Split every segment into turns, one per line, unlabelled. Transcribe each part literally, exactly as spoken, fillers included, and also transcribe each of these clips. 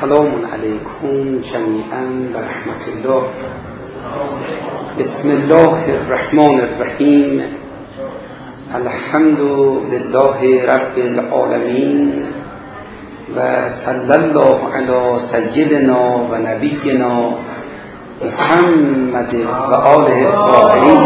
السلام علیکم جمیعا و رحمت الله. بسم الله الرحمن الرحیم. الحمد لله رب العالمین و صلی الله علی سیدنا و نبینا محمد و آله الطاهرین.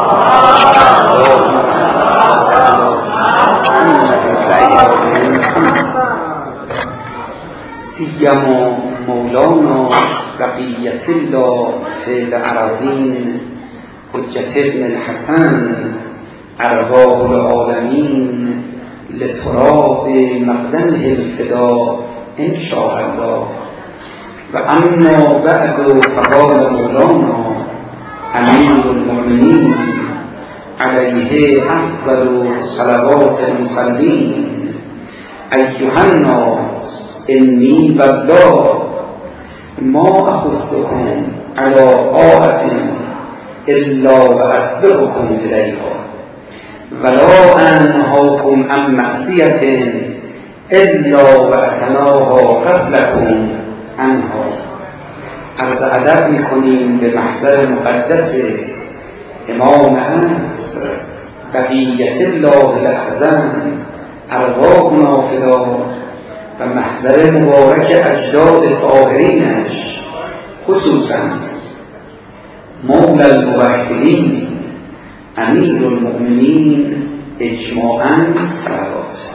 سیما مولانا بقیت الله فی الارضین حجت ابن الحسن ارواح العالمین لتراب مقدمه الفدا ان شاء الله. و اما بعد فقال مولانا امیر المؤمنین علیه افضل صلوات المصلین ایها الناس انی والله ما اخذتکم علی طاعة الا و اسبقکم الیها ولا انهاکم عن معصیة الا و اتناها قبلکم عنها. عرض ادب میکنیم به محضر مقدس امام عصر بقیت الله الاعظم ارواحنا فدا و محضر مبارک اجداد طاهرینش، خصوصا مولا الموحدین امیر المؤمنین اجماعاً صلوات.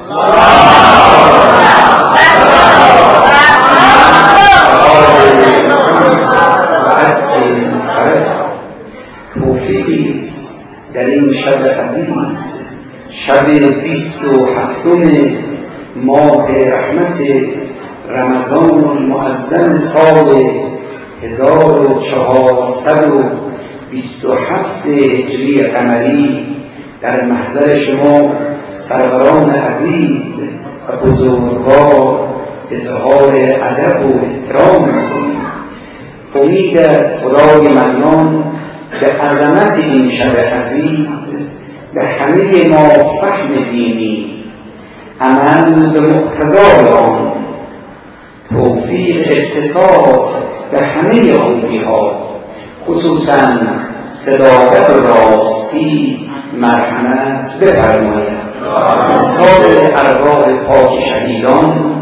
توفیقی است در این شب عزیز، شب بیست و هفتم ماه رحمت رمضان المعظم سال هزار و چهارصد و بیست و هفت هجری قمری در محضر شما سروران عزیز و بزرگوار اظهار ادب و احترام می‌کنیم. امید از خدای منان به عظمت این شب عزیز به همه ما فهم دینی، عمل به مقتضای آن، توفیق اتصاف به همه خوبی ها، خصوصا صداقت و راستی مرحمت بفرماید. مثال ارواح پاک شهیدان،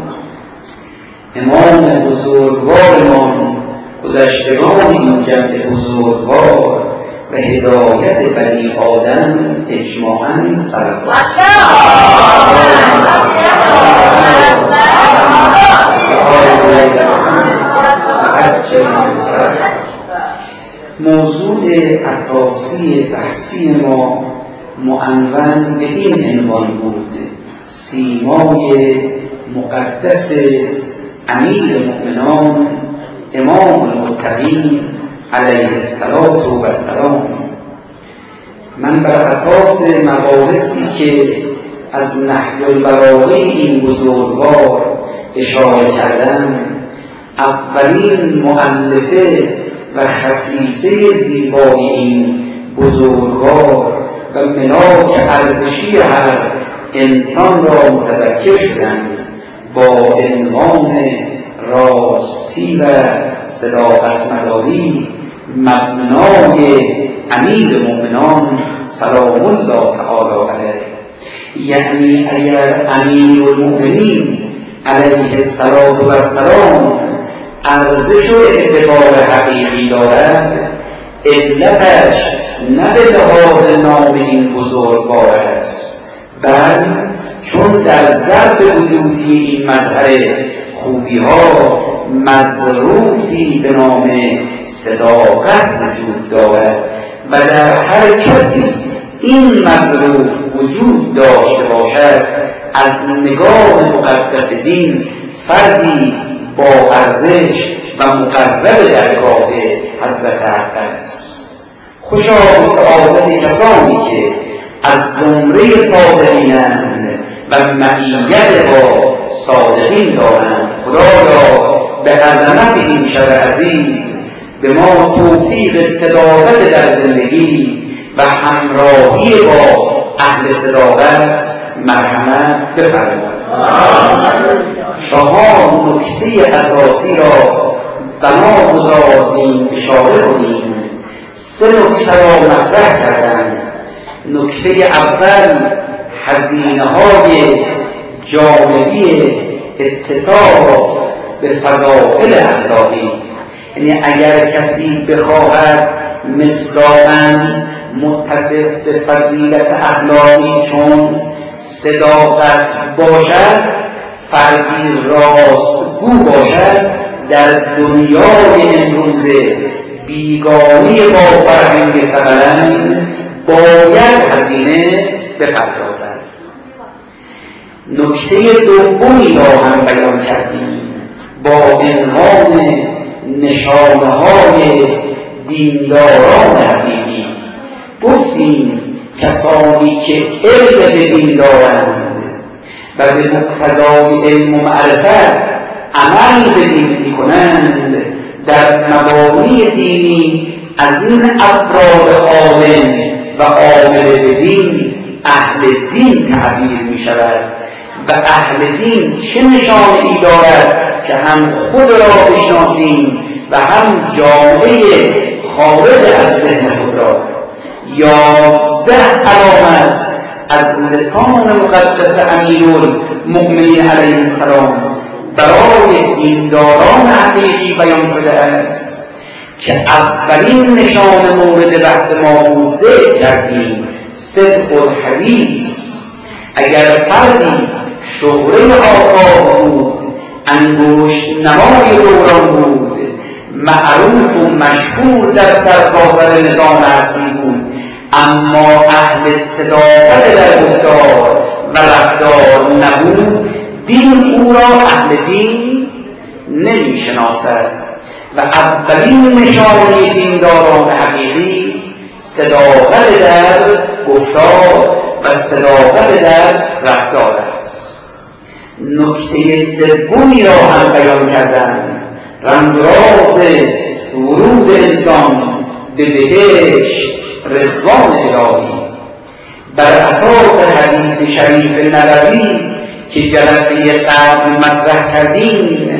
امام بزرگوارمان، گذشتگان این جمع بزرگوار و هدایت بنی آدم اجماعاً صلوات. موضوع اساسی بحثی ما معنون به این عنوان بود: سیمای مقدس امیر المؤمنان امام المتقین علیه الصلاة و السلام. من بر اساس مباحثی که از نهج البلاغه این بزرگوار اشاره کردم، اولین مؤلفه و خصیصه زیبای این بزرگوار و ملاک ارزشی هر انسان را متذکر شدم با عنوان راستی و صداقت مداری مبنای امیر مومنان سلام الله تعالی علیه. یعنی اگر امیر المؤمنین علیه السلام ارزش و اعتبار حقیقی دارد، علتش نه به لحاظ نام این بزرگوار است، بل چون در ظرف وجودی این مظهر خوبی ها مظروفی به نام صداقت وجود دارد و در هر کسی این مظروف وجود داشته باشد، از نگاه مقدس دین فردی با ارزش و مقرب درگاه حضرت حق است. خوشا به سعادت کسانی که از زمره صادقینند و معیت با صادقین دارند. خدایا به عظمت این شب عزیز به ما توفیق صداقت در زندگی و همراهی با اهل صداقت مرحمت بفرمایید. چهار نکته اساسی را بنا گذاردیم، اشاره کنیم. سه نکته را مطرح کردم. نکته اول هزینه های جانبی اتصال به فضائل اخلاقی، یعنی اگر کسی بخواهد مصداقاً متصف به فضیلت اخلاقی چون صداقت باشد، فردی راست گو باشد، در دنیای امروزه بیگانه با فرهنگ ثقلین باید هزینه بپردازد. نکته دومی را هم بیان کردیم با عنوان نشانه های دینداران حقیقی. گفتیم کسانی که علم به دین دارند و به مقتضای علم و معرفت عمل به دین می‌کنند، در مبانی دینی از این افراد عالم و عامل به دین اهل دین تعبیر می شود. و اهل دین چه نشانه‌ای دارد که هم خود را بشناسیم و هم جامعه خارج از ذهن خود را. یازده علامت از لسان مقدس امیرالمؤمنین علیه السلام برای دینداران حقیقی بیان شده است که اولین نشان مورد بحث ما بود ذکر کردیم، صدق الحدیث. اگر فردی شهره آفاق بود، انگشت نمای دوران بود، معروف و مشهور در سرتاسر نظام اصلی بود، اما اهل صداقت در گفتار و رفتار نبود، دین او را اهل دین نمی شناسد. و اولین نشانه دینداران حقیقی صداقت در گفتار و صداقت در رفتار است. نکته سومی را هم بیان کردم، رمز راز ورود انسان به بهشت رضوان الهی. بر اساس حدیث شریف نبوی که جلسه قبل مطرح کردیم،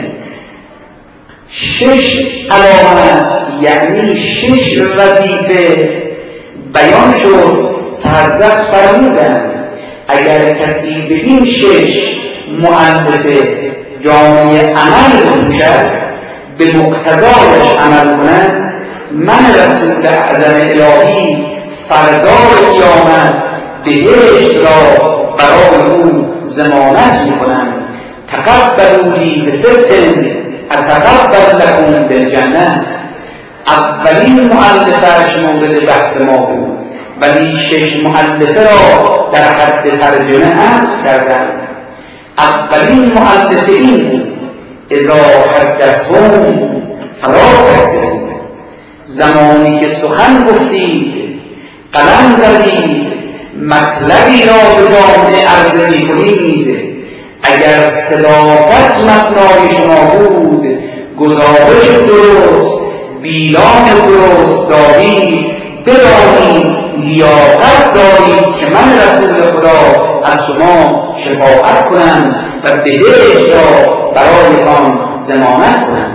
شش علامت یعنی شش وظیفه بیان شد که حضرت فرمودند اگر کسی به این شش مؤلفه جامعه عمل باشد، به مقتضایش عمل کند، من رسول اعظم الهی فردای قیامت بهشت را برای او ضمانت میکنم. تقبلوا لی بصدق اتقبل لکم بالجنه. اولین مؤلفه‌اش مورد بحث ما بود، ولی شش مؤلفه را در حد ترجمه عرض کردم. اولین مؤلفه این بود اذا حدثهم فلا تکذبوا. زمانی که سخن گفتید، قلم زدید، مطلبی را به جامعه عرضه می‌کنید، اگر صداقت مبنای شما بود، گزارش درست، بیان درست دارید، بدانید لیاقت دارید که من رسول خدا از شما شفاعت کنم و بهشت را برایتان ضمانت کنم.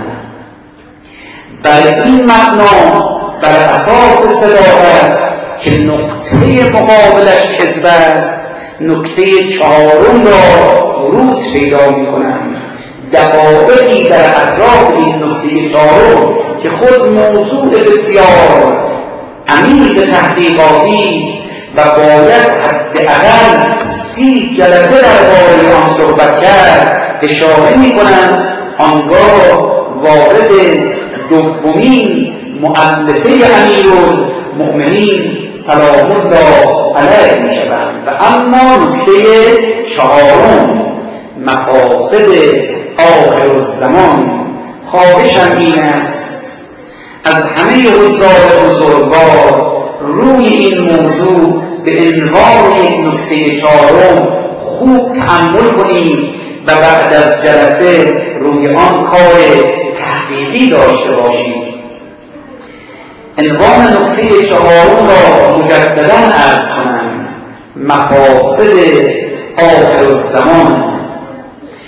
بر این مبنا، بر اساس صداقت که نقطه مقابلش کذب است، نکته چهارم را ورود پیدا می کنم. دقایقی در اطراف این نکته چهارم که خود موضوع بسیار عمیق تحقیقاتی است و باید حداقل سی جلسه درباره آن صحبت کرد، اشاره می کنم. آنگاه وارد دومین مؤلفه امیرالمؤمنین سلام الله علیه می شوند. و اما نکته چهارم، مقاصد آخر الزمان، خواهشم این است از همه حضار بزرگوار روی این موضوع به عنوان یک نکته چهارم خوب تأمل کنیم و بعد از جلسه روی آن کار تحقیقی داشته باشیم. عنوان نکته چهارم را مجددا عرض کنم، مقاصد آخر الزمان.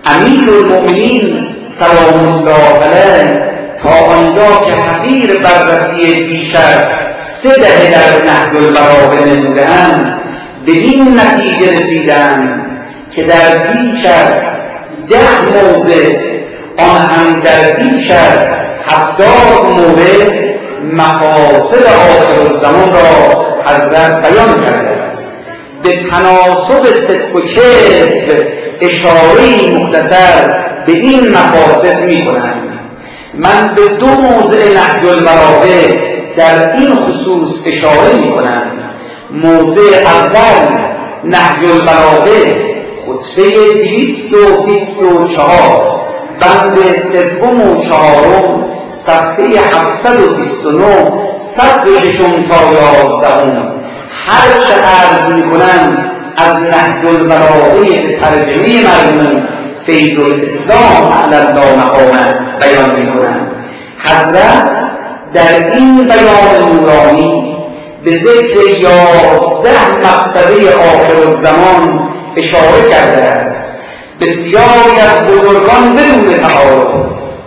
امیرالمؤمنین سلام الله علیه تا آنجا که حقیر بررسی بیش از سه دهه در نهج البلاغه نموده‌اند به این نتیجه رسیدند که در بیش از ده موضع آن هم در بیش از هفتاد مورد مفاسد آخرالزمان را حضرت بیان کرده است. به تناسب صدق و کذب اشاره‌ای مختصر به این مفاسد می‌کنند. من به دو موضع نهج البلاغه در این خصوص اشاره می‌کنم. موضع اول نهج البلاغه خطبه دویست و بیست و چهار بند سوم و چهارم صفحه هفتصد و بیست و نه سطر ششم تا یازدهم هر چه عرض می‌کنم از نهج البلاغه به ترجمه مرحوم فیض الاسلام علی الله مقامه بیان می‌کنم. حضرت در این بیان نورانی به ذکر یازده مقصده آخرالزمان اشاره کرده است. بسیاری از بزرگان بدون تعارف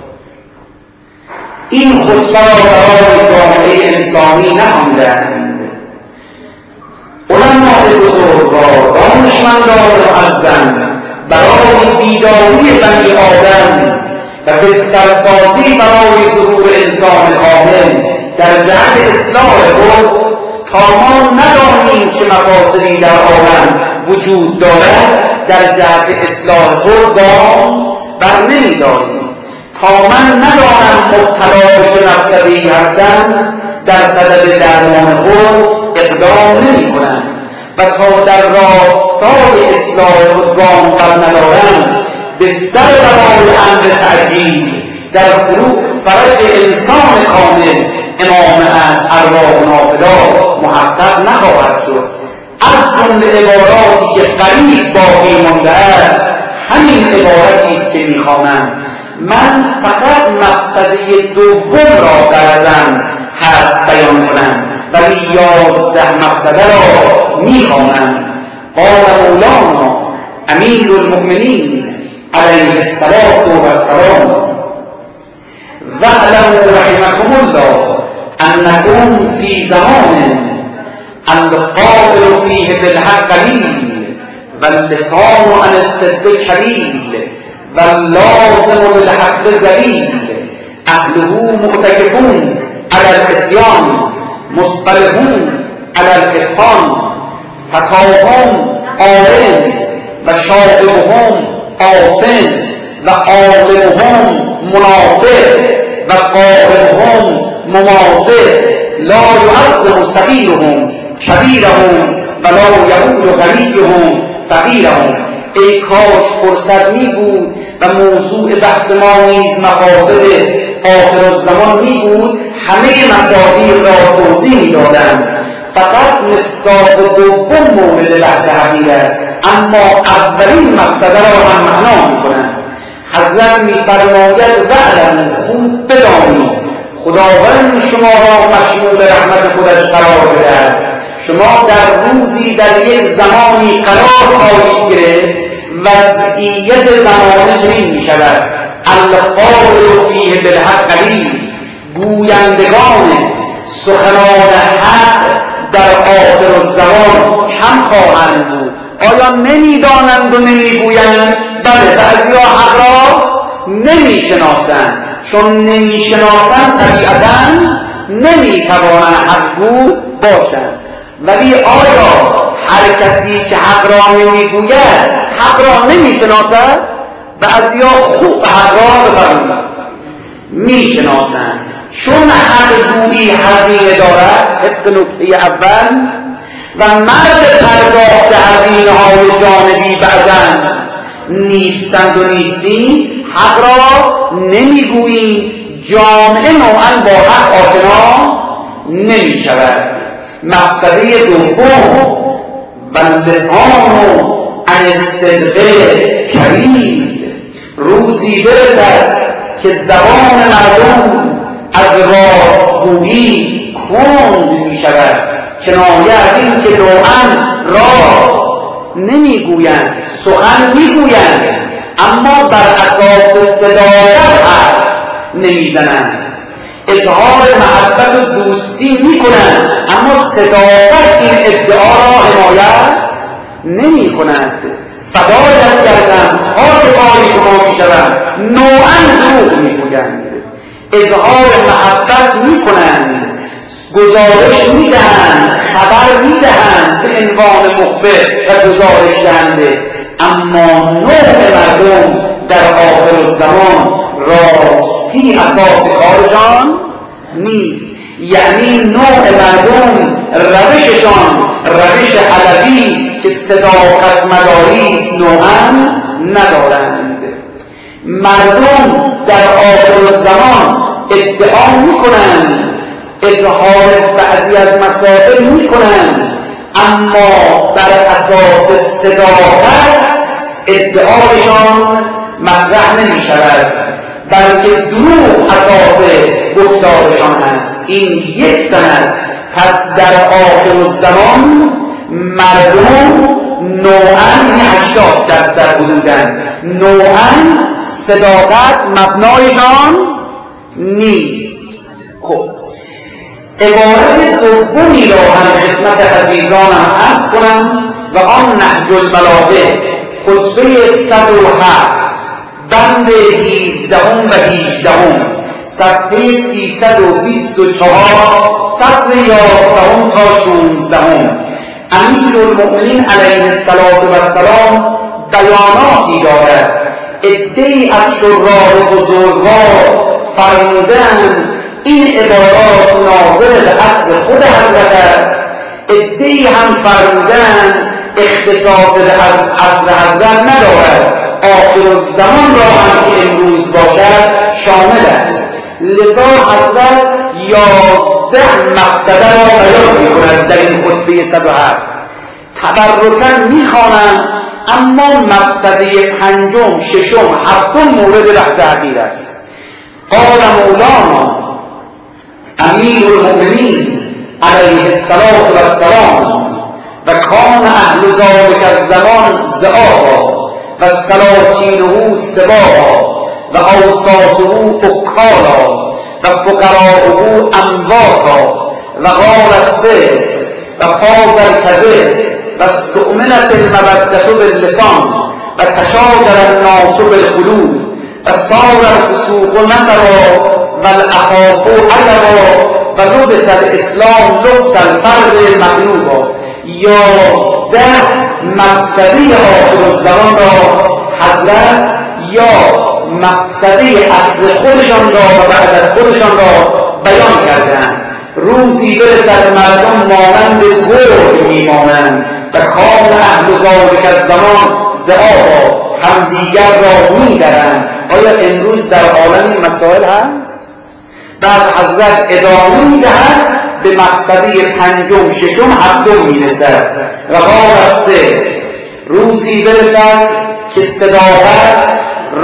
این خطبه را برای جامعه انسانی نخواندند. علمای بزرگوار، دانشمندان معظم برای بیداری بنی آدم و بسترسازی برای ظهور انسان کامل در جهت اصلاح خود تا ما ندانیم چه مفاسدی در عالم وجود دارد در جهت اصلاح خود گام بر نمی‌داریم. تا من ندانم مبتلا به چه مفسدی هستم در صدد درمان خود اقدام نمی‌کنم و تا در راستای اصلاح خود گام بر ندارم بستر برای امر تعجیل در فروغ فرج انسان کامل امام از ارواح نافذات محقق نخواهد شد. از جمله عباراتی که قریب باقی مانده است همین عبارتی است که می‌خوانم. من فقط مقصده دوم را غرضم هست بیان کنم ولی یازده مقصده را می‌خوانم. قال مولانا امیرالمؤمنین علیه الصلاة و السلام واعلموا رحمكم الله انکم فی زمان القائل فیه بالحق قلیل واللسان عن الصدق کلیل واللازم للحق دلیل اهله معتکفون علی العصیان مصطلحون علی الاتقان فتاهم عالم و شاغبهم آثم و عالمهم منافق و قاربهم مماثل لا يعظم صغیرهم کبیرهم ولا یعود غنیهم فقیرهم. ای کاش فرصت می بود و موضوع بحث ما نیز مفاسد آخرالزمان می بود همه مصادیق را توضیح می دادم. فقط مصداق دوم مورد بحث حقیر است اما اولین مقصده را هم معنا می کنم. حضرت می فرماید واعلموا خوب بدانید خداوند شما را مشمول رحمت خودش قرار بدهد. شما در روزی در یک زمانی قرار خواهید گرفت وضعیت زمانه چنین می شود القائل فیه بالحق قلیل. گویندگان سخنان حق در آخر الزمان کم خواهند بود. آیا نمی دانند و نمی گویند؟ بله، بعضی ها حق را نمی شناسند. چون نمی شناسند طبیعتاً نمی توانند حق گو باشند. ولی آیا هر کسی که حق را نمی گوید حق را نمی شناسد؟ بعضی ها خوب حق را بفرمایند می شناسند. چون حق گویی هزینه دارد طبق نکته اول و مرد پرداخت هزینه های جانبی بعضاً نیستند و نیستی حق را نمیگوییم. جامعه نوعاً با حق آشنا نمی شود. مقصده دوم و لسان عن الصدق کریم. روزی برسد که زبان مردم از راستگویی کند می شود. کنایه از این که نوعاً راست نمی گویند، سخن می گویند اما بر اساس صداقت حرف نمیزنند. اظهار محبت و دوستی میکنند اما صداقت این ادعا را حمایت نمیکند. فدایت کردند خاک پای شما میشوند، نوعا دروغ میگویند. اظهار محبت میکنند، گزارش میدهند، خبر میدهند به عنوان مخبر و گزارش دهنده، اما نوع مردم در آخر الزمان راستی اساس کارشان نیست. یعنی نوع مردم روششان روش علوی که صداقت مداری است نوعا ندارند. مردم در آخر الزمان ادعا میکنند، اظهار بعضی از مسائل میکنند، اما بر اساس صداقت ادعایشان مطرح نمی شود، بلکه دروغ اساس گفتارشان است. این یک سند. پس در آخر الزمان مردم نوعاً هشتاد درصد حدوداً نوعاً صداقت مبنایشان نیست. خب عبارت دومی را هم خدمت عزیزانم عرض کنم و آن نهج البلاغه خطبه صد و هفت بند هفدهم و هجدهم صفحه سیصد و بیست و چهار سطر یازدهم تا شانزدهم. امیرالمؤمنین علیه السلام بیاناتی دارد. عده‌ای از شراح بزرگوار فرمودند این عبارات ناظر به اصل خود حضرت است. عده‌ای هم فرمودند اختصاص به اصل حضرت ندارد، آخر الزمان را هم که امروز باشد شامل است. لذا حضرت یازده مقصده را بیان می‌کند در این خطبه صد و هفت. تبرکاً می‌خوانم، اما مقصده پنجم، ششم، هفتم مورد بحث اخیر است. قال مولانا امیر المؤمنین علیه السلام و کان اهل ذلک الزمان زعاقا و سلاطینه سباقا و اوساطه اکالا و فقراءه امواتا و غار السر و قاد الکذب و استؤمنت المودة باللسان و تشاجر الناس بالقلوب و صار الفسوق نصرا و الاخاف عجبا و لبس الاسلام لبس الفرد مغلوبا. یازده مقصدی آخر الزمان را حضرت یا مقصدی اصل خودشان را و بعد از خودشان را بیان کردند. روزی برسد مردم مانند گرگ میمانند و کان اهل ذلک الزمان زعاقا همدیگر را میدرند. آیا امروز در عالم این مسائل هست؟ بعد حضرت ادامه میدهد به مقصدی پنجم، ششم، هفتم میرسد. و غار السر، روزی برسد که صداقت،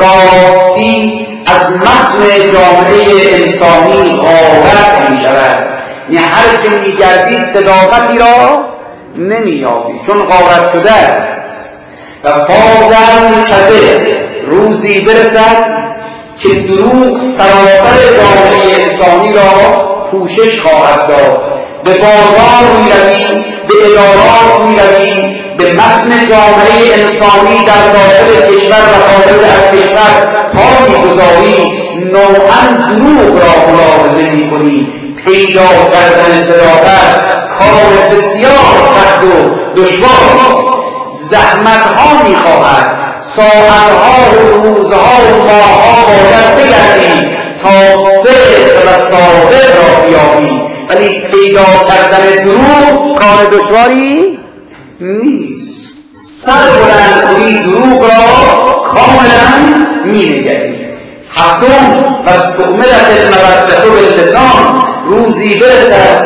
راستی از متن جامعه انسانی غارت می شود. یعنی هر که می گردی صداقتی را نمی یابی چون غارت شده است. و فاضل کده، روزی برسد که دروغ سراسر جامعه انسانی را پوشش خواهد داد. به بازار می روی، به ادارات می روی، به متن جامعه انسانی در داخل کشور و خارج از کشور پا می‌گذاری، نوعاً دروغ را ملاحظه می‌کنی. پیدا کردن صداقت کار بسیار سخت و دشوار است. زحمت‌ها می‌خواهد، ساعت‌ها و روزها و ماه‌ها باید بگردی تا صدق و صادق را بیابی، ولی پیدا کردن دروغ کار دشواری نیست. سر بلند کنی دروغ را کاملا می‌نگری. هفتم و استعملت المودة باللسان، روزی برسد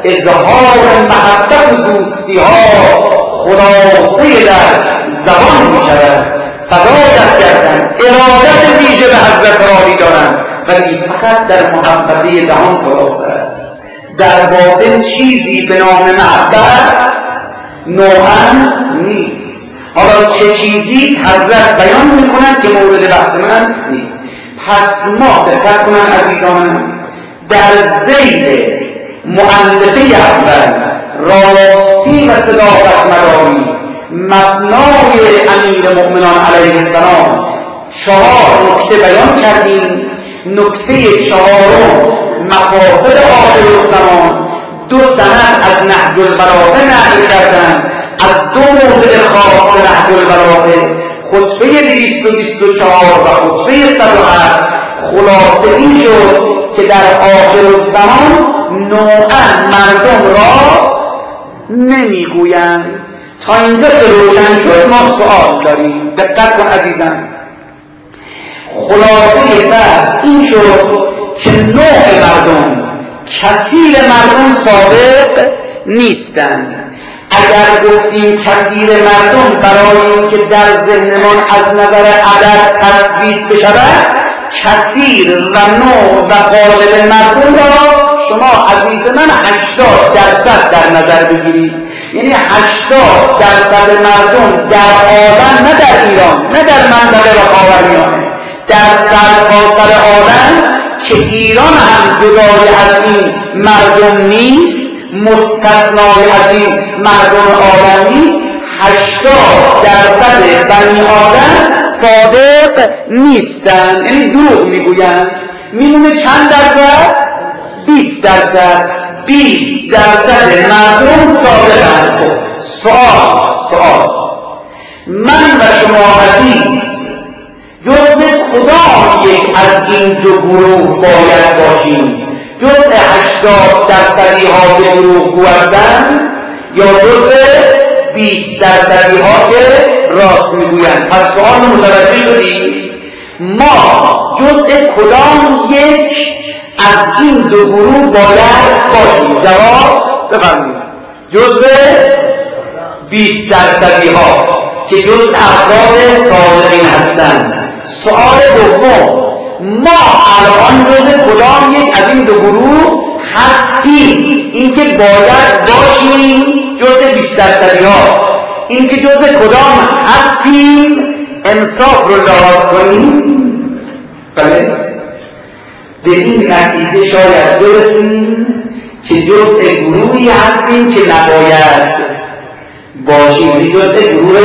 اظهار محبت و دوستی ها خلاصه در زبان می شود. فدایت کردن ارادت ویژه به حضرت راوی دارند، ولی فقط در محبته دهان خلاصه است. در باطن چیزی به نام محبت نوعاً نیست. حالا چه چیزی حضرت بیان میکنه کنند که مورد بحث من نیست. پس ما دقت کنند عزیزان، در ذیل مؤلفه اول راستی و صداقت مداری مبنای امیر مؤمنان علیه السلام چهار نکته بیان کردیم. نکته چهارم مقاصد آخر الزمان، دو سند از نهج البلاغه نقل کردن، از دو موضع خاص نهج البلاغه، خطبه دویست و بیست و چهار و خطبه صد و هفت. خلاصه این شد که در آخر الزمان نوعا مردم راست نمیگویند. تا اینجا که روشن شد ما سوال داریم. دقت کن عزیزان، خلاصه بحث این شد که نوع مردم، کثیر مردم صادق نیستند. اگر گفتیم کثیر مردم برای اینکه در ذهنمان از نظر عدد تثبیت بشود، کثیر و نوع و غالب مردم را شما عزیز من هشتاد درصد در نظر بگیرید. یعنی هشتاد درصد مردم در عالم، نه در ایران، نه در منطقه و خاورمیانه، در سرتاسر عالم که ایران هم جدای از این مردم نیست، مستثنای از این مردم عالم نیست، هشتاد درصد بنی آدم صادق نیستن، یعنی دروغ میگویند. میمونه چند درصد؟ بیست درصد. بیست درصد مردم صادقند. خب سوال سوال من و شما عزیز جزء کدام یک از این دو گروه باید باشیم؟ جزء هشتاد درصدی ها که دروغگو هستند یا جزء بیست درصدی ها که راست میگویند؟ پس سوال متوجه شدید؟ ما جزء کدام یک از این دو گروه باید باشیم؟ جواب بفرمایید. جزء بیست درصدی ها که جزء افراد صادقین هستند. سوال دوم، ما الان جزء کدام یک از این دو گروه هستیم؟ اینکه باید باشیم جزء بیست درصدی ها. اینکه جزء کدام هستیم انصاف رو لحاظ کنیم. بله، به این نتیجه شاید برسیم که جزء گروهی هستیم که نباید باشیم، جزء گروه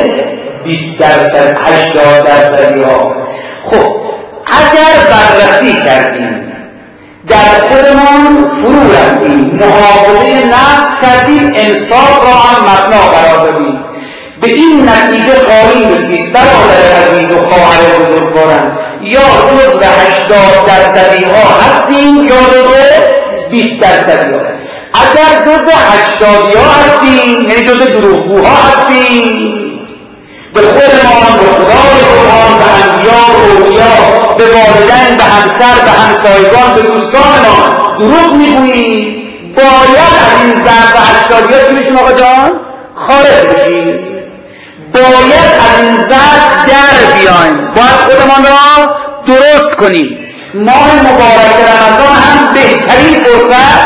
بیست درصد هشتاد درصدی ها. خب اگر بررسی کردیم، در خودمان فرو رفتیم، محاسبه نفس کردیم، انصاف را هم مبنا قرار دادیم، به این نتیجه قائل رسید برادر عزیز و خواهر بزرگوارم، یا جزء هشتاد درصدی ها هستیم یا جزء بیست درصدی ها. اگر جزء هشتادی ها هستیم یعنی جزء دروغگوها هستیم، به خودمان، به خدای سبحان، به انبیا، به اولیا، به والدین، به همسر، به همسایگان، به دوستانمان دروغ میگوییم، باید از این ضرب هشتادی ها چی بشیم آقا جان؟ خارج بشیم. باید از این ضرب در بیایم، باید خودمان را درست کنیم. ماه مبارک رمضان هم بهترین فرصت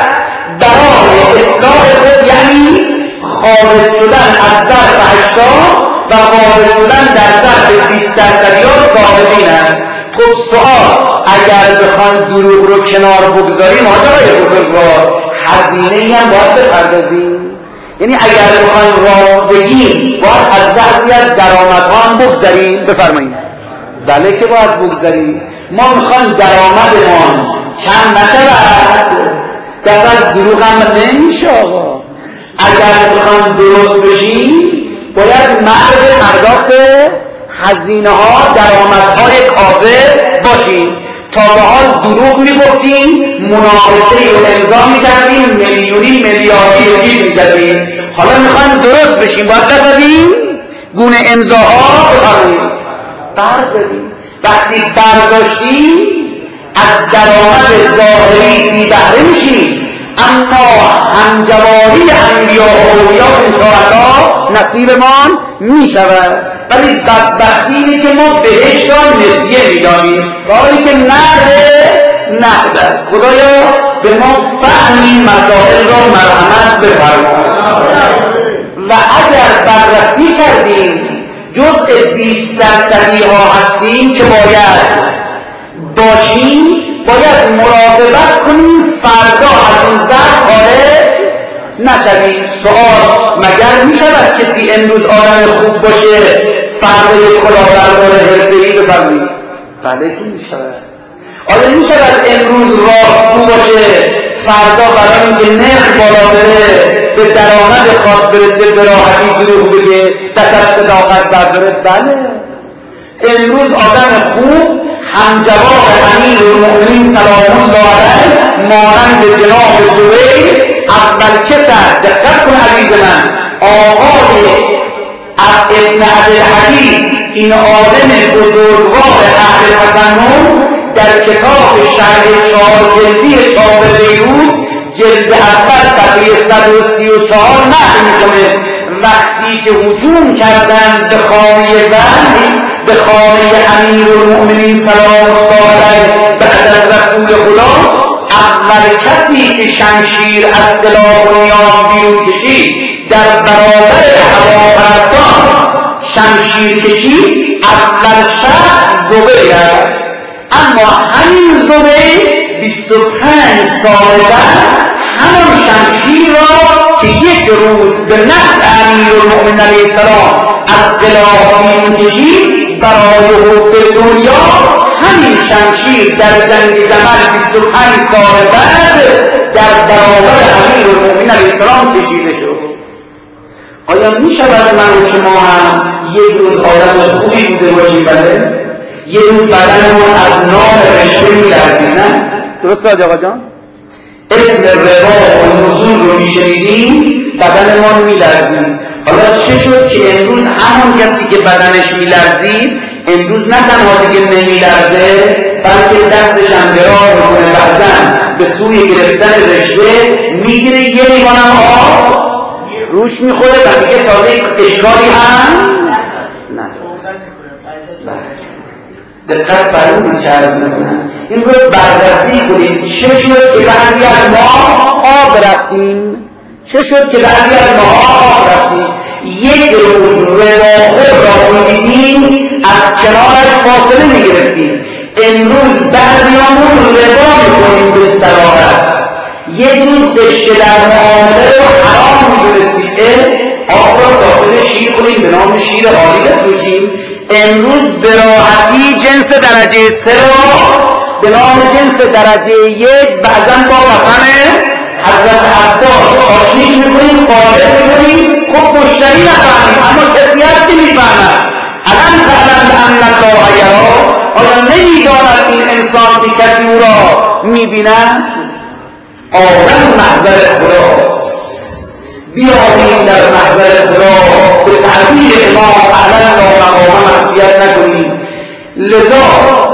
برای اصلاح خود، یعنی خارج شدن از ضرب هشتاد و وارد شدن در ضرب بیست درصدی ها صادقین است. خب سوال، اگر بخوایم دروغ رو کنار بگذاریم آقای بزرگوار، هزینه ای هم باید بپردازیم. یعنی اگر بخوایم راست بگیم باید از بعضی از درآمدها هم بگذاریم. بفرمایید. بله که باید بگذاریم. ما میخوایم درآمدمان کم نشود، دست از دروغ هم نمیشه آقا. اگر میخوایم درست بشیم باید مرد پرداخت هزینه ها، درآمدهای کاذب باشیم. تا به حال دروغ میگفتیم، مناقصه رو امضا میکردیم، میلیونی میلیاردی رو جیب میزدیم. حالا میخوایم درست بشیم، باید دست از این گونه امضاها بخواهیم برداریم. وقتی برداشتیم از درآمد ظاهری بی بهره میشیم، اما همجواری انبیا و اولیا انشاءالله نصیبمان می شود. ولی بدبختی اینه که ما بهشت را نسیه می دانیم، راهی که نقد نقد است. خدایا به ما فهم این مسائل را مرحمت بفرما. و اگر بررسی کردیم جزء بیست درصدی ها هستیم که باید باشیم، باید مراقبت کنیم فردا از این ظرف خارج نشویم. سوال: مگر می شود کسی امروز آدم خوب باشه فردا یک کلاهبردار حرفه‌ای بفرمایید؟ بله که می شود. آیا می شود امروز راستگو باشه فردا برای اینکه نرخ بالا بره به درآمد خاص برسه به راحتی دروغ بگه دست از صداقت برداره؟ بله. امروز آدم خوب همجواب امیرالمؤمنین سلام الله علیه مانند جناب زبیر اول کس است. دقت کن عزیز من، آقای ابن عبدالحدید این عالم بزرگوار اهل تسنن در کتاب شرح چهار جلدی چاپ بیروت جلد اول صفحه صد و سی و چهار نقل میکنه وقتی که هجوم کردند به خانه وحی، به خانه امیرالمؤمنین سلام الله علیه بعد از رسول خدا، اول کسی که شمشیر از خلاف و نیام بیرون کشید در برابر هواپرستان شمشیر کشید، اول شخص زبیر است. اما همین زبیر بیست و پنج سال بعد همان شمشیر را که یک روز به نفع امیرالمؤمنین علیه السلام از خلاف بیرون کشید برای حب دنیا، همین شمشیر در جنگ جمل بیست و پنج سال بعد در برابر امیرالمؤمنین علیه السلام کشیده شد. آیا می شود من و شما هم یک روز آدم خوبی بوده باشیم؟ بله. یک روز بدنمون از نام رشوه می لرزید، نه؟ درست آقا جان؟ اسم ربا و نزول رو می شنیدیم بدنمان می لرزید. حالا چه شد که امروز همان کسی که بدنش می لرزید امروز نه تنها دیگه نمی لرزه بلکه دستش هم دراز میکنه، بعضن به سوی گرفتن رشوه میگیره، یه لیوانم آب روش میخوره و میگه تازه اشکالی هم نداره. دقت فرمودید چه عرض میکنم؟ این رو بررسی کنید. چه شد که بعضی از ما آب رفتیم؟ چه شد که بعضی از ما آب رفتیم؟ یک روز رباخور را میدیدیم از کنارش فاصله میگرفتیم. امروز بعضی همون ربا میکنیم به صراحت. یک روز بشه در معامله رو حرام میدونستیم، آب را داخل شیر کنیم به نام شیر حالی بفروشیم. امروز به راحتی جنس درجه سه را به نام جنس درجه یک بعضا با قسم حضرت عباس آشنیش میکنیم، قابل میکنیم. خب مشتری نفهمیم اما کسی هست که میفهمد. الان تعلم ان الله یرا، آیا نمیداند این انسان که کسی او را میبیند؟ آدم محضر خداست، بیاییم در محضر خدا به تعبیر امام اعلی را مقام معصیت نکنیم. لذا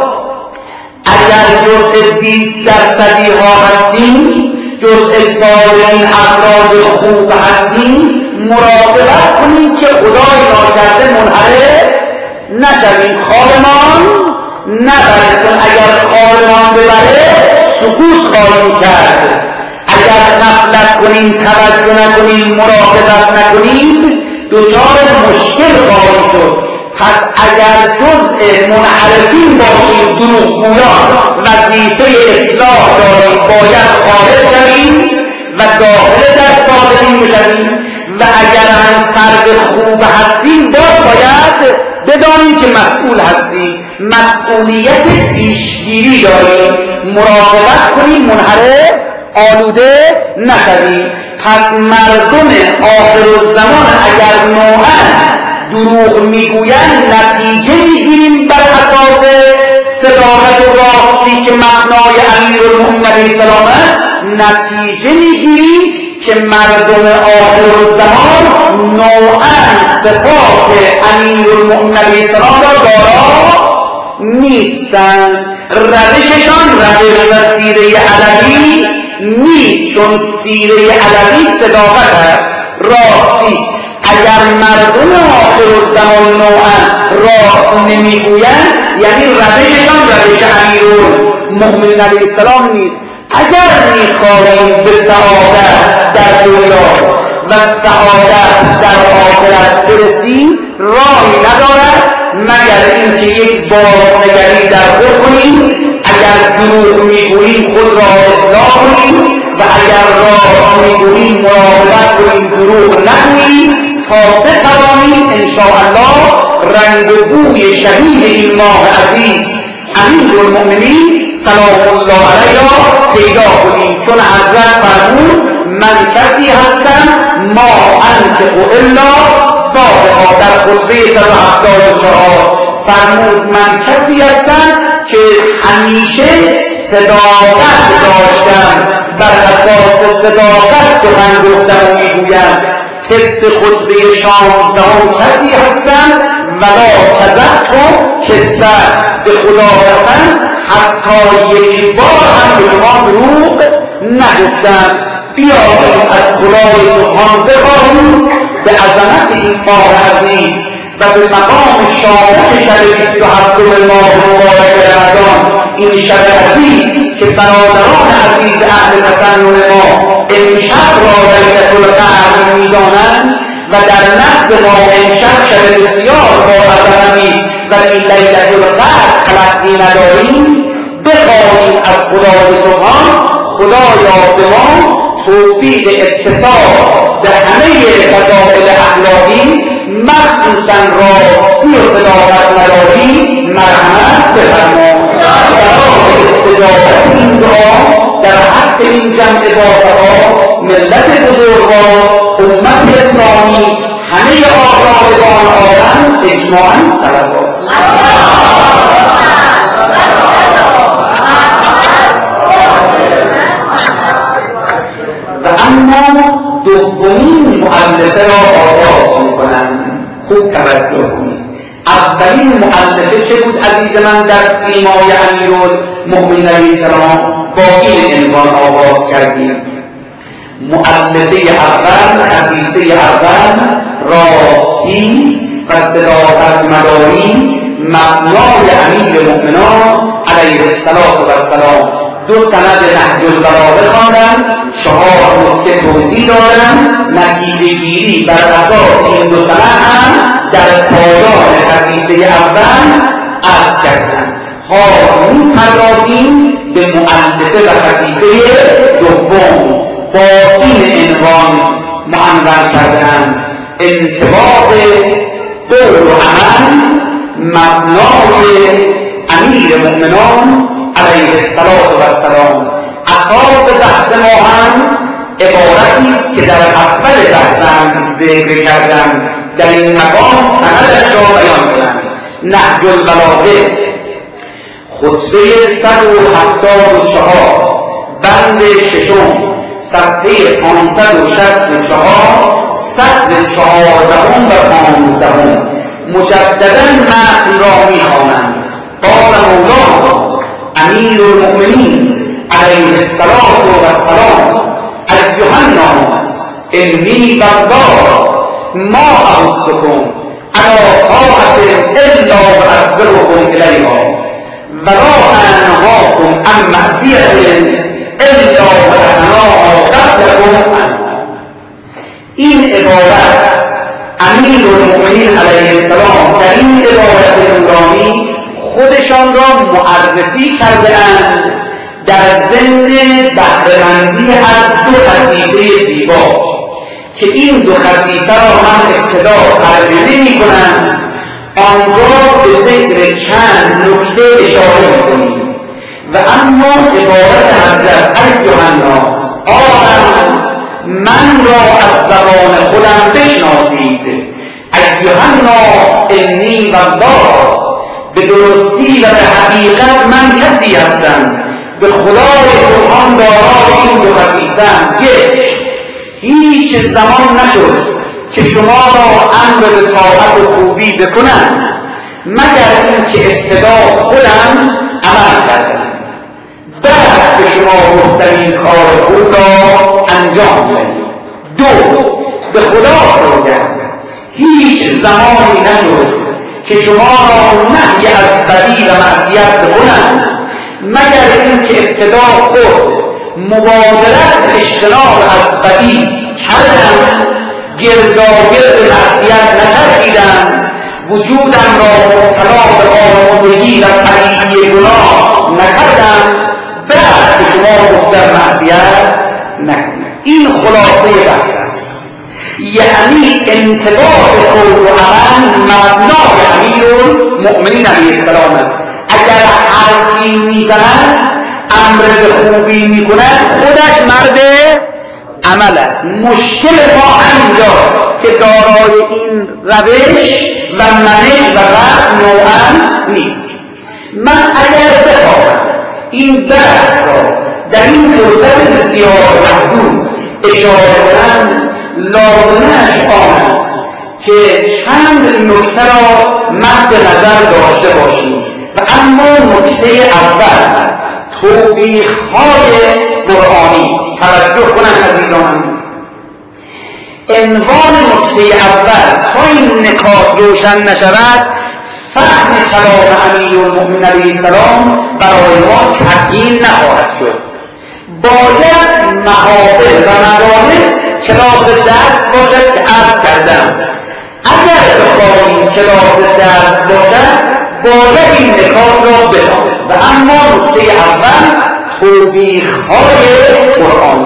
اگر جزء بیست درصدی ها هستیم، جزء صالحین افراد خوب هستیم، مراقبت کنیم که خدای ناکرده منحرف نشویم، خوابمان نبره. چون اگر خوابمان ببره سکوت خواهیم کرد. اگر غفلت کنیم، توجه نکنیم، مراقبت نکنیم، دچار مشکل خواهیم شد. پس اگر جزء منحرفین باشیم، دروغگویان، وظیفه اصلاح داریم، باید خارج شویم و داخل در صالحین بشویم. و اگر هم فرد خوب هستیم باز باید بدانیم که مسئول هستیم، مسئولیت پیشگیری داریم، مراقبت کنیم منحرف آلوده نشویم. پس مردم آخر الزمان اگر نوعا دروغ میگویند نتیجه میگیریم بر اساس صداقت و راستی که مبنای امیرالمؤمنین علیه السلام است، نتیجه میگیریم که مردم آخر الزمان نوعا صفات امیرالمؤمنین علیه السلام را دارا نیستند. روششان روش و سیره علوی نیست، چون سیره علوی صداقت است، راستی. اگر مردم آخر الزمان نوعا راست نمیگویند یعنی روششان روش امیرالمؤمنین علیه السلام نیست. اگر میخواهیم به سعادت در دنیا و سعادت در آخرت برسیم، راهی ندارد مگر اینکه یک بازنگری در خود کنیم، اگر دروغ میگوییم خود را اصلاح کنیم و اگر راست میگوییم مراقبت کنیم دروغ نگوییم تا بتوانیم انشاءالله رنگ و بوی شبیه این ماه عزیز امیرالمؤمنین سلام الله علیه را پیدا کنیم. چون حضرت فرمود من کسی هستم ما انطق الا صادقا در خطبه صد و هفتاد و چهار فرمود من کسی هستم که همیشه صداقت داشتم، بر اساس صداقت سخن گفتم و میگویم. طبق خطبه شانزدهم کسی هستم ولا کذبت کذبا به خدا قسم حتی یک بار هم به شما دروغ نگفتم. بیاییم از خدای سبحان بخواهیم به عظمت این ماه عزیز و به مقام شامخ شب بیست و هفتم ماه مبارک رمضان، این شب عزیز که برادران عزیز اهل تسنن ما امشب را لیلة القدر می‌دانند و در نزد ما امشب شب بسیار با عظمتی است ولی لیلة القدر تلقی نداریم. بخواهیم از خدای سبحان خدایا به ما توفیق اتصال به همه فضائل اخلاقی مخصوصا راستی و صداقت مداری مرحمت بفرما. برای استجابت این دعا در حق این جمع باصفا ملت بزرگوار امت اسلامی همه آزادگان عالم اجماعاً صلوات. و اما دومین مؤلفه را آغاز می‌کنم. خوب توجه کنید. اولین مؤلفه چه بود عزیز من؟ در سیمای امیرالمؤمنین علیه السلام با این عنوان آغاز کردیم. مؤلفه اول، خصیصه اول راستی و صداقت مداری مبنای امیرالمؤمنین علیه السلام. دو سند نهج البلاغه خواندم، چهار نکته توضیح دادم، نتیجه گیری بر اساس این دو سند هم در پایان خصیصه اول عرض کردم. حال می‌پردازیم به مؤلفه و خصیصه دوم. با این عنوان معنون کردم انطباق قول و عمل مبنای امیرالمؤمنین علیه السلام. اساس بحث ما هم عبارتی است که در اول بحثم ذکر کردم، در این مقام سندش را بیان کنم. نهج البلاغه خطبه صد و هفتاد و چهار بند ششم صفحه پانصد و شصت و چهار سطر چهاردهم و پانزدهم مجددا متن را می‌خوانم. قال مولانا امیرالمؤمنین علیه السلام ایها الناس انی والله ما احثکم علی طاعة الا واصبرکم الیها ولا انهاکم عن معصیة الا واتناها قبلکم عنها. این عبارت امیرالمؤمنین علیه السلام در این عبارت نورانی خودشان را معرفی کرده‌اند در ضمن بهره‌مندی از دو خصیصه زیبا که این دو خصیصه را من ابتدا ترجمه می‌کنم، آنگاه به ذکر چند نکته اشاره می‌کنیم. و اما عبارت حضرت ایها الناس آمنوا من را از زبان خودم بشناسید. ایها الناس انی والله به درستی و به حقیقت من کسی هستم به خدای سبحان دارای این دو خصیصه‌ام. یک، هیچ زمان نشد که شما را امر به طاعت و خوبی بکنم مگر اینکه ابتدا خودم عمل کردم، بعد به شما گفتم این کار خوب را انجام دهید. دو، به خدا سوگند هیچ زمانی نشد که شما را نهی از بدی و معصیت بکنم مگر اینکه ابتدا خود مبادرت اجتناب از بدی کردم، گرداگرد معصیت نچرخیدم وجودم را مبتلا به آلودگی و پلیدی گناه نکردم، بعد به شما گفتم معصیت نکنید. این خلاصه بحث است. یعنی انتباه قول و عمل مبنای امیرالمؤمنین علیه السلام است. اگر حرفی میزند، امر به خوبی میکند، خودش مرد عمل است. مشکل ما همینجاست که دارای این روش و منش و رسم نوعا نیست. من اگر بخواهم این درس را در این فرصت بسیار محدود اشاره کنم، لازمش آن است که چند نکته را مد نظر داشته باشیم و اما نکته اول توبیخ‌های قرآنی. توجه کنم عزیزانم، عنوان نکته اول تا این نکات روشن نشود فهم کلام امیرالمؤمنین علیه السلام برای ما تعیین نخواهد شد. باید محافل و مدارس کلاس درس باشد که عرض کردم. اگر بخواهیم کلاس درس باشد باید این نکات را بدانیم. و اما نکته اول توبیخ‌های قرآنی.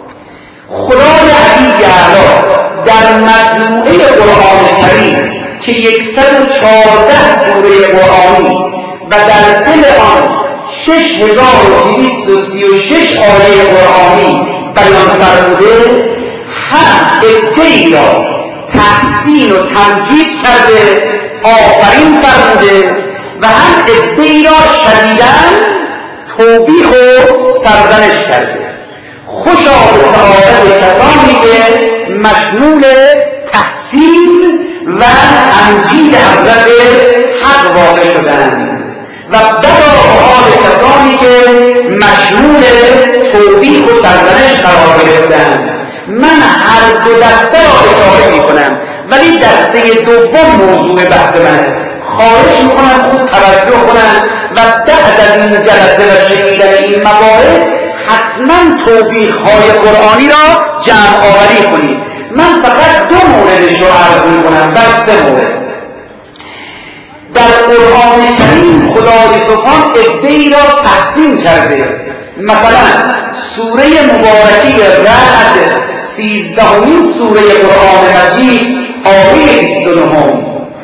خدای علی اعلی در مجموعه قرآن کریم که صد و چهارده سوره قرآنی است و در دل آن شش هزار و دویست و سی و شش آیه قرآنی بیان فرموده، هم عده‌ای را تحسین و تمجید کرده، آفرین فرموده، و هم عده‌ای را شدیداً توبیخ و سرزنش کرده. خوشا به سعادت کسانی که مشمول تحسین و تمجید حضرت حق واقع شدند و بدا به حال کسانی که مشمول توبیخ و سرزنش قرار گرفتند. من هر دو دسته را اشاره می کنم، ولی دسته دوم موضوع بحث منه. خواهش میکنم خوب توجه کنم و بعد از این جلسه و شنیدن این مباحث حتما توبیخ‌های قرآنی را جمع آوری کنید. من فقط دو موردش رو عرض میکنم، بعد سه مورد. در قرآن کریم خدای سبحان عده‌ای را تحسین کرده. مثلا سوره مبارکی رعد، سیزدهمین سوره قرآن مجید، آیه بیست و نه: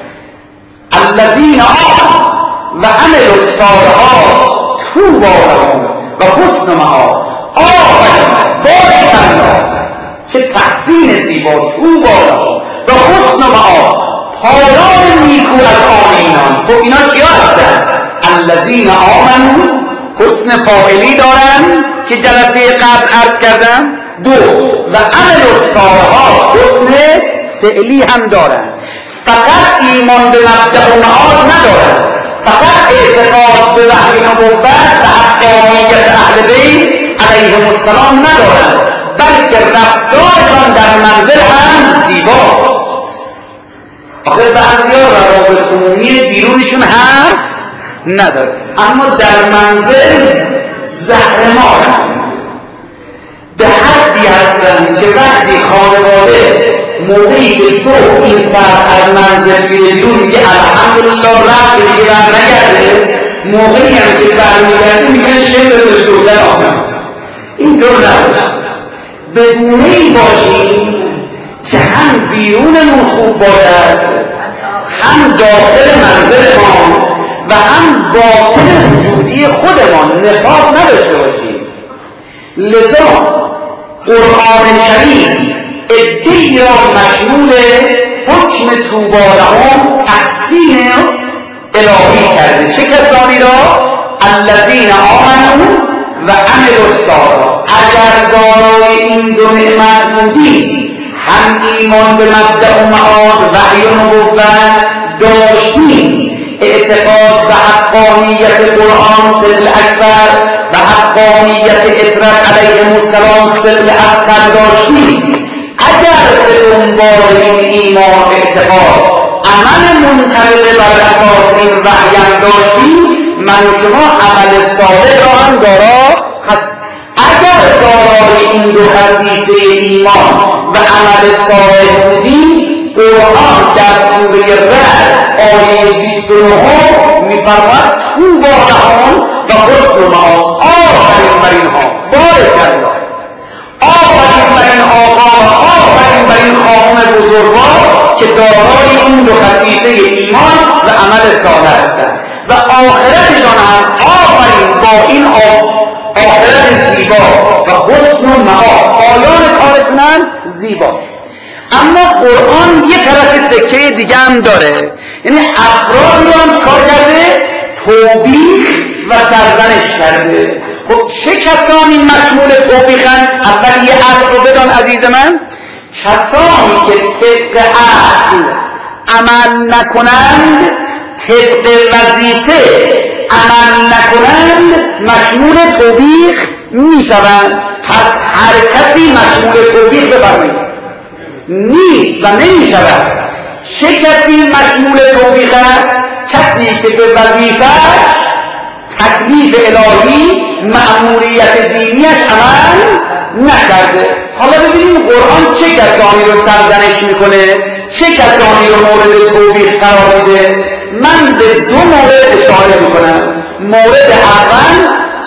الذین آمنوا و عملوا الصالحات طوبی لهم و حسن مآب. آفرین، باریکالله، چه تحسین زیبا! طوبی لهم و حسن مآب، پایان نیکو از آن اینان. خب اینا کیا هستند؟ الذین آمنوا، حسن فاعلی دارن که جلسه قبل عرض کردم. دو، و عملوا الصالحات، حسن فعلی هم دارن. فقط ایمان به مبدأ و معاد ندارن، فقط اعتقاد به وحی نبوت و حقانیت اهل بیت علیهم السلام ندارن، بلکه رفتارشان در منزل هم زیباست. آخه بعضیا روابط عمومی بیرونشون حرف نداره، اما در منزل زهرمارن. به حدی هستن که وقتی خانواده موقعی که صبح این فرد از منزل میره بیرون میگه الحمدلله رفت دیگه بر نگرده، موقعی هم که برمیگرده میگن شب بزرگ دوزن آمد. اینطور نباشه. به گونه‌ای باشیم که هم بیرونمون خوب باشد، هم داخل منزل ما و هم باطن وجودی خودمان نفاق نداشته باشیم. لذا قرآن کریم عده‌ای را مشمول حکم طوبی لهم تحسین الهی کرده. چه کسانی را؟ الذین آمنوا و عملوا الصالحات. اگر دارای این دو نعمت بودی، هم ایمان به مبدأ و معاد وحی و نبوت داشتیم، اعتقاد به حقانیت قرآن صدق اکبر و حقانیت اطرت علیهم السلام صدق اصغر داشتیم، اگر به دنبال این ایمان اعتقاد عمل منطبق بر اساس این وحی هم داشتیم، من و شما عمل صالح را هم دارا هست. اگر دارای این دو خصیصه ایمان و عمل صالح بودیم، قرآن در سوره رعد آیه بیست و نه میفرماید طوبی لهم و حسن مآب. آفرین بر اینها، بارکالله، آفرین بر این آقا و آفرین بر این خانم بزرگوار که دارای این دو خصیصه ایمان و عمل صالح هستند و آخرتشان هم آفرین با این آخرت زیبا و حسن و مآب. پایان کارتونم زیباست. اما قرآن یه طرف سکه دیگه هم داره، یعنی افرادی هم کار کرده توبیخ و سرزنش کرده. خب چه کسانی مشمول توبیخن؟ اول یه اصل رو بدان عزیز من، کسانی که طبق اصل عمل نکنند، طبق وظیفه عمل نکنند مشمول توبیخ میشوند. پس هر کسی مشمول توبیخ بفرمایید نیست و نمی شود. چه کسی مشمول توبیخ است؟ کسی که به وظیفه‌اش، تکلیف الهی، مأموریت دینیش عمل نکرده. حالا ببینیم قرآن چه کسانی رو سرزنش میکنه، چه کسانی رو مورد توبیخ قرار میده. من به دو مورد اشاره میکنم. مورد اول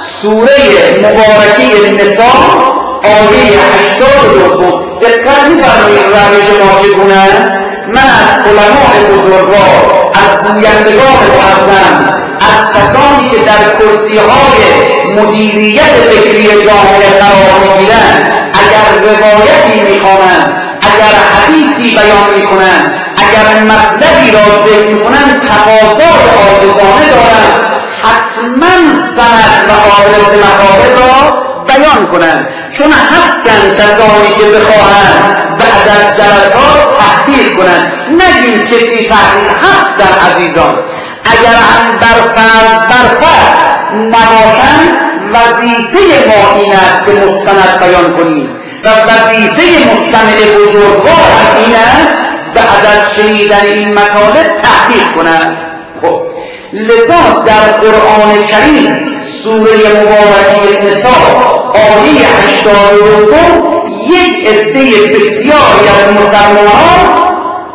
سوره مبارکه نساء آیه هشتاد و دو. دقت می‌فرمایید روش ما چگونه است؟ من از علماء بزرگوار، از گویندگان معظم، از کسانی که در کرسی‌های مدیریت فکری جامعه قرار می‌گیرند، اگر روایتی می‌خوانند، اگر حدیثی بیان می‌کنند، اگر مطلبی را ذکر می‌کنند، تقاضای عاجزانه دارند حتما سند و آدرس مطالب را بیان کنند، چون هستند کسانی که بخواهند بعد از جلسات تحقیر کنند. نگیم کسی تحقیر، هستند عزیزان. اگر هم برفرض برفرض نباشند، وظیفه ما این است که مستند بیان کنیم و وظیفه مستمع بزرگوار هم این است بعد از شنیدن این مطالب تحقیق کنند. خب لذا در قرآن کریم سوره مبارکه نساء آیه هشتاد و دو یک عده بسیاری از مسلمانان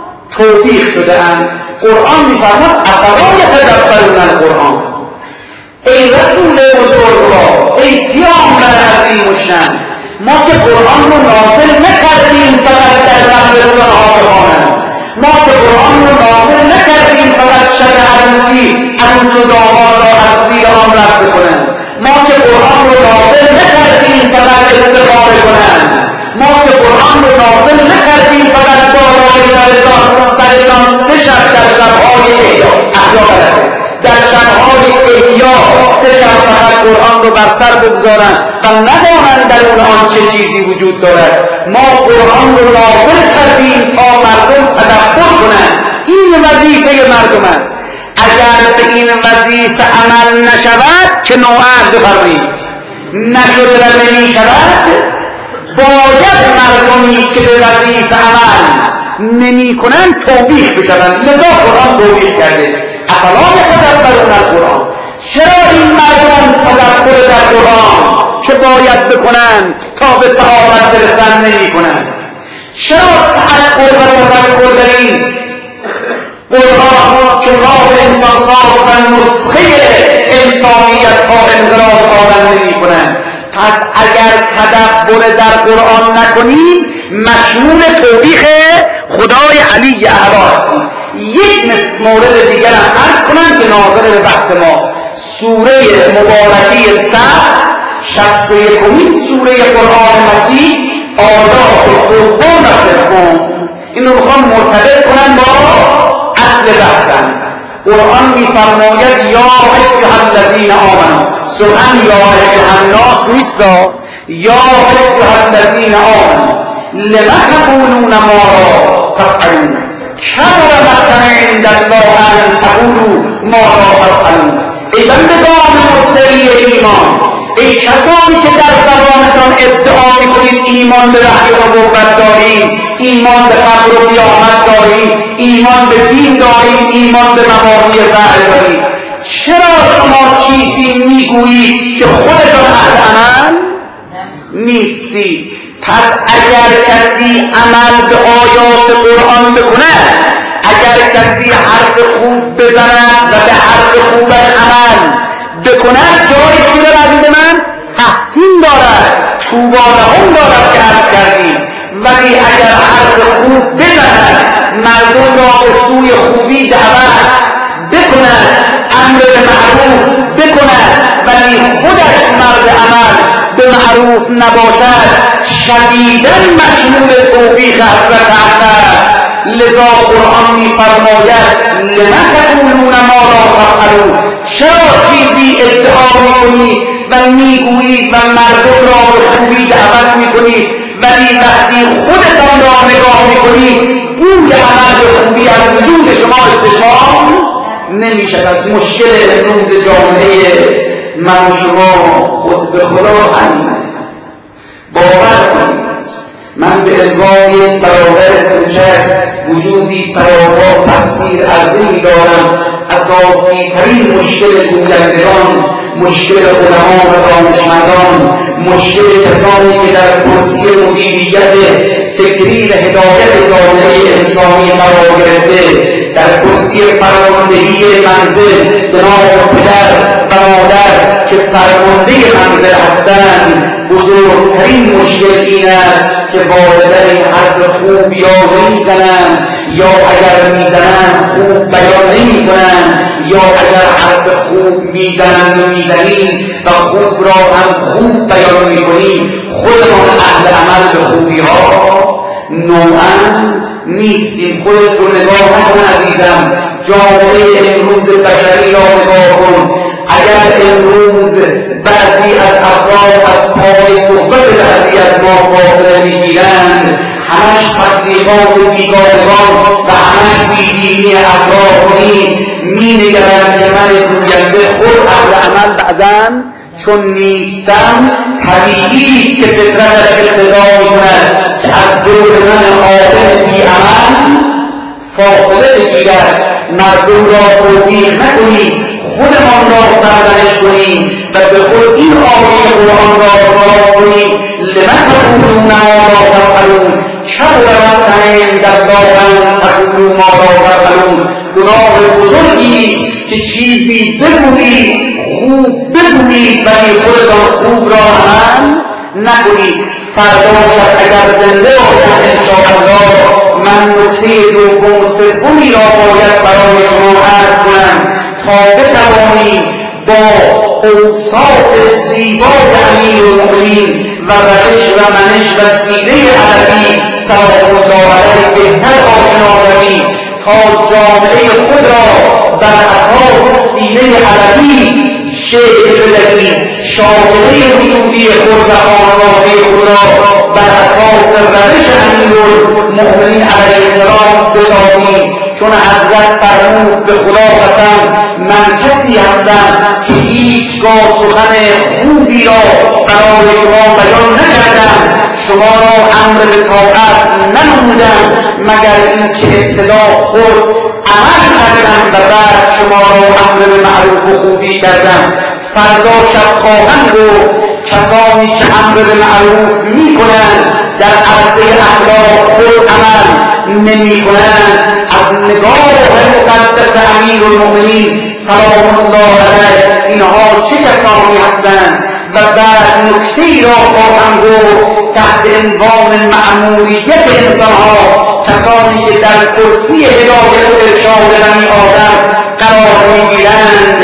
توبیخ شده اند. قرآن می‌فرماید افلا یتدبرون القرآن. ای رسول بزرگوار، ای پیامبر عظیم الشأن، ما که قرآن رو نازل نکردیم فقط در قبرستان‌ها بخوانند، ما که قرآن رو نازل نکردیم فقط شب عروسی عروس و داماد را از زیر آن رد بکنند، ما که قرآن رو نازل نکردیم فقط استخاره کنند، ما که قرآن رو نازل نکردیم فقط بالای سرشان سرشان سه شب در شب‌های احیا احیا کرده در شب‌های احیا سه شب فقط قرآن رو بر سر بگذارند و ندانند در اون آن چه چیزی وجود دارد. ما قرآن رو نازل کردیم تا مردم تدبر کنند. این وظیفه مردم است. اگر به این وظیفه عمل نشود که نوعد بفرمایید نشده و نمی شود، باید مردمی که به وظیفه عمل نمی کنند توبیخ بشوند. لذا قرآن توبیخ کرده. افلا یتدبرون القرآن. چرا این مردم تدبر در قرآن که باید بکنند تا به سعادت برسند نمی کنند؟ چرا تعقل و تفکر در این قرآن که راه انسان ساز و نسخه انسانیت تا انقراض آدم نمی کنند؟ پس اگر تدبر در قرآن نکنیم مشمول توبیخ خدای علی اعلی هستیم. یک مورد دیگر هم عرض کنم که ناظر به بحث ماست. سوره مبارکه صف شصت و یکمین سوره قرآن مجید آیات دوم و سوم. این رو میخوام مرتبط کنم با اصل بحثم. قرآن میفرماید یا ایها الذین آمنوا، سبحان یا ایها الناس نیست، یا ایها الذین آمنوا لم تقولون ما لا تفعلون کبر مقتا عند الله ان تقولوا ما لا تفعلون. ای بندگان مدعی ایمان، ای کسانی که در زبانتان ادعا میکنید ایمان به وحی و نبوت دارید، ایمان به قبر و قیامت دارید، ایمان به دین دارید، ایمان به مبانی وحی دارید، چرا شما چیزی میگویید که خودتان اهل عمل نیستید؟ پس اگر کسی عمل به آیات قرآن بکنه، اگر کسی حرف خوب بزند و به حرف خوبش عمل بکند، جایی که دارد من تحسین دارد، طوبی لهم دارد که عرض کردیم. ولی اگر حرف خوب بزند، مردم را به سوی خوبی دعوت بکند، امر به معروف بکند، ولی خودش مرد عمل به معروف نباشد، شدیداً مشمول توبیخ حضرت است. لذا قرآن می فرماید لم تقولون ما لا تفعلون، چرا چیزی ادعا می کنید و می گویید و مردم را به خوبی دعوت می کنید، ولی وقتی خودتان را نگاه می کنید بوی عمل به خوبی از وجود شما استشمام نمی شود. مشکل امروز جامعه من و شما خود به خدا همین. باور کنید من به عنوان برادر کوچک وجودی سوابق تحصیل ارزی می دارم. اساسی ترین مشکل گویندگان، مشکل علما و دانشمندان، مشکل کسانی که در کرسی مدیریت فکری و هدایت جامعه انسانی قرار گرفته، در کرسی فرماندهی منزل جناب پدر و مادر که فرمانده منزل هستند، بزرگترین مشکل این است که والدین حرف خوب یا نمیزنند، یا اگر میزنند خوب بیان نمی کنند، یا اگر حرف خوب میزنند و میزنیم و خوب را هم خوب بیان میکنیم، خودمان اهل عمل به خوبی ها نوعا نیستیم. خودت رو نگاه نکن عزیزم، جامعه امروز بشری را نگاه کن. اگر امروز بعضی از افراد از پای صحبت بعضی از ما فاصله میگیرند، همش تبلیغات بیگانگان و همش بیدینی افراد نیست، مینگرند که من گوینده خود اهل عمل بعضا چون نیستم، طبیعی است که فطرتش اقتضا میکند که از دور من عالم بی عمل فاصله بگیرد. مردم را توبیخ نکنید، خودمان را سرزنش کنیم و به خود این آیه قرآن را تلاوت کنیم. لم تقولون ما لا تفعلون، کبر مقتا عند الله ان تقولوا ما لا تفعلون. گناه بزرگی است که چیزی بگویید، خوب بگویید، ولی خودتان خوب را عمل نکنید. فردا شب اگر زنده باشم انشاءالله من نکته دوم و سومی را باید برای شما عرض کنم تا بتوانیم با اوصاف زیبای امیرالمؤمنین و روش و منش و سیره عربی سلام الله علیه بهتر آشنا شویم، تا جامعه خود را بر اساس سیره عربی شکل بدهیم، شاهده وجودی خود و خانواده خود را بر اساس روش امیرالمؤمنین علیه السلام بسازیم. چون حضرت فرمود به خدا قسم من کسی هستم که هیچگاه سخن خوبی را برای شما بیان نکردم، شما را امر به طاعت ننمودم، مگر اینکه ابتدا خود عمل کردم و بعد شما را امر به معروف و خوبی کردم. فردا شب خواهم گفت کسانی که امر به معروف می کنند در عرصه اخلاق خود عمل نمی کنند، از نگاه مقدس امیرالمؤمنین سلام الله علیه اینها چه کسانی هستند؟ و بعد نکته‌ای را خواهم گفت تحت عنوان مأموریت انسانها، کسانی که در کرسی هدایت و ارشاد بنی آدم قرار میگیرند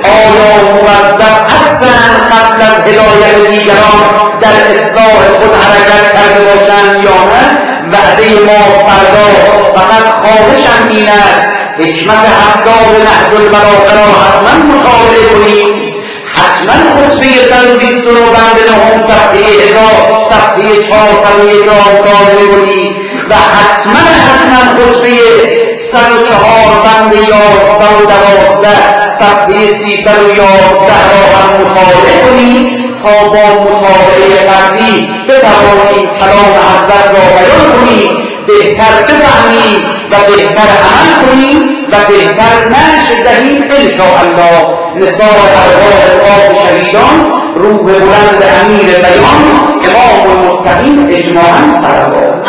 آیا موظف هستند قبل از هدایت دیگران در اصلاح خود حرکت کرده باشند یا نه؟ وعده ما فردا فقط خواهشم این است حکمت هفتاد نهج البلاغه را حتما مطالعه کنیم، حتما خطبه صد و بیست و نه بند نهم صفحه هزار صفحه چهارصد و یک را مطالعه کنیم و حتما حتما خطبه صد و چهار بند یازده و دوازده صفحه سیصد و یازده را هم مطالعه کنیم تا با مطالعه قبلی بتوانیم کلام حضرت را بیان کنیم، بهتر بفهمیم و بهتر عمل کنیم و بهتر نشر دهیم انشاءالله. نثار ارواح پاک شهیدان، روح بلند امیر بیان، امام متقین اجماعاً صلوات.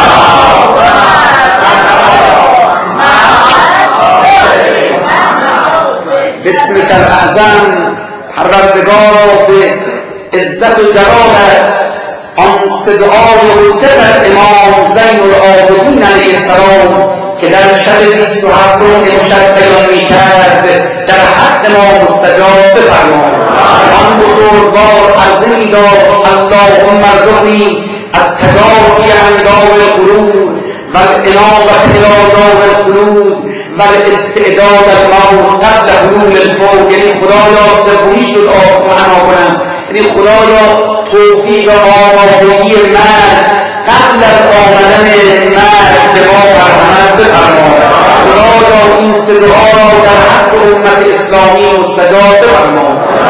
بسمک الاعظم پروردگارا به عزت و جلالت آن صدعای حجت امام زین العابدین علیه السلام که در شب بیست و هفتم امشب بیان میکرد در حق ما مستجاب بفرما. آن بزرگوار عرضه می‌داشت اللهم ارزقنی التجافی عن دار الغرور والانابة الى دار الخلود والاستعداد الموت قبل حلول الفوت. یعنی خدایا سومیش رو معنا کنم، یعنی خدایا توفیق و آمادگی مرگ قبل از آمدن مرگ به ما مرحمت بفرما. خدایا این صدعا را در حق امت اسلامی مستجاب بفرما.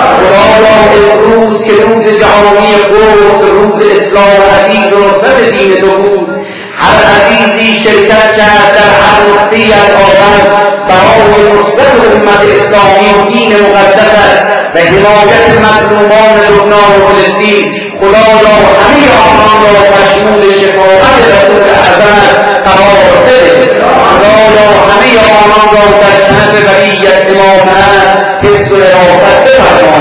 خدایا امروز که روز جهانی قدس، روز اسلام عزیز و نصرت دین تو بود، هر عزیزی شرکت کرد در هر نقطه‌ای از عالم برای نصرت امت اسلامی و دین مقدست و حمایت مظلومان لبنان و فلسطین. خدایا همه آنان را مشمول شفاعت رسول اعظمت قرار بده. خدایا همه آنان را در کنف ولیت امام هست حفظ و حراست بفرما.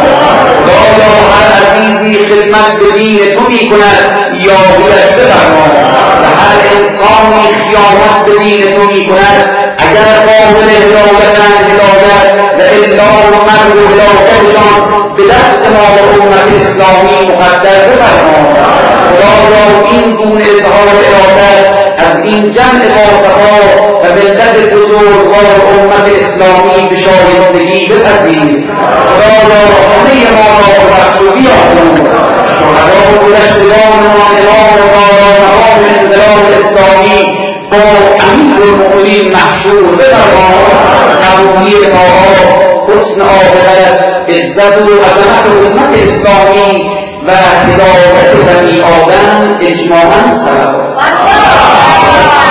خدایا هر عزیزی خدمت به دین تو می‌کند یاریش بفرما و هر انسانی خیانت به دین تو می‌کند اگر قابل هدایتند هدایت و الا و مرگ و هلاکتشان به دست ما و امت اسلامی مقدر بفرما. خدایا این گونه اظهار ارادت از این جمع باصفا و ملت بزرگوار امت اسلامی به شایستگی بپذیر. خدایا همه ما را ببخش و بیامرز. شهدا و گذشتگانمان امام بالا مقام انقلاب اسلامی با امیر المؤمنین محشور بفرما. قبولی طاعات، حسن عاقبت، عزت و عظمت امت اسلامی و هدایت بنی آدم اجماعاً صلوات.